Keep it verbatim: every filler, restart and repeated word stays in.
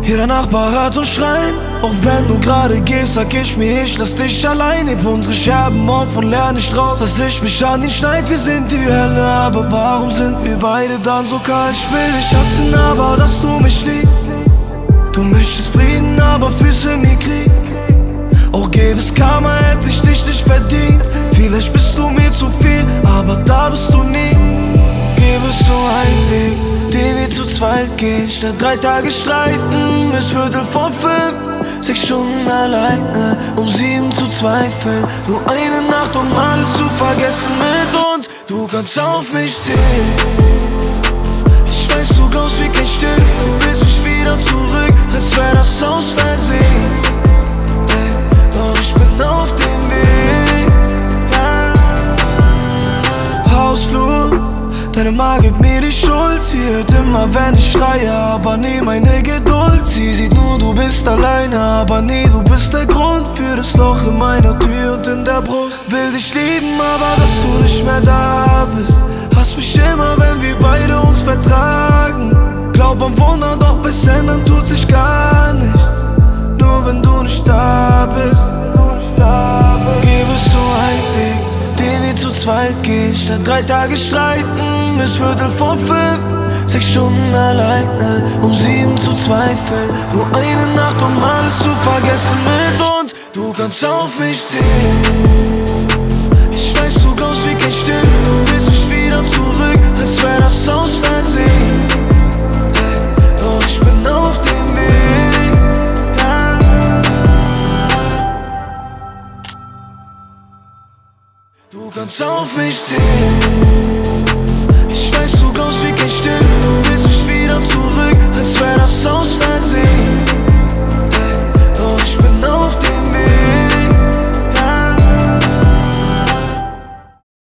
Jeder Nachbar hört uns schreien. Auch wenn du gerade gehst, sag ich mir, ich lass dich allein. Heb unsere Scherben auf und lerne nicht raus, dass ich mich an ihn schneid. Wir sind die Hölle, aber warum sind wir beide dann so kalt? Ich will dich hassen, aber dass du mich liebst. Du möchtest Frieden, aber fühlst in mir Krieg. Auch gäbe es Karma, hätte ich dich nicht verdient. Vielleicht bist du mir zu viel, aber da bist du nie. Gäbe es nur einen Weg, den wir zu zweit gehen, statt drei Tage streiten bis Viertel vor fünf. Sechs Stunden alleine, um sieben zu zweifeln. Nur eine Nacht, um alles zu vergessen mit uns. Du kannst auf mich zählen. Ich weiß, du glaubst wie kein Stück. Du willst mich wieder zurück, als wär das aus Versehen. Hey, doch ich bin auf dem Weg, yeah. Hausflur, deine Ma gibt mir die Schuld. Sie hört immer, wenn ich schreie, aber nie meine Geduld. Sie sieht nur, du bist alleine, aber nie, du bist der Grund für das Loch in meiner Tür und in der Brust. Will dich lieben, aber dass du nicht mehr da bist. Hasst mich immer, wenn wir beide uns vertragen. Glaub am Wunder, doch bis ändern tut sich gar nichts. Nur wenn du nicht da bist. Gäbe es nur einen Weg, den wir zu zweit gehen, statt drei Tage streiten bis Viertel vor fünf. Sechs Stunden alleine, um sieben zu zweifeln. Nur eine Nacht, um alles zu vergessen mit uns. Du kannst auf mich zählen. Ich weiß, du glaubst wie kein Stück. Du willst mich wieder zurück, als wär das aus Versehen. Hey, doch ich bin auf dem Weg, yeah. Du kannst auf mich zählen.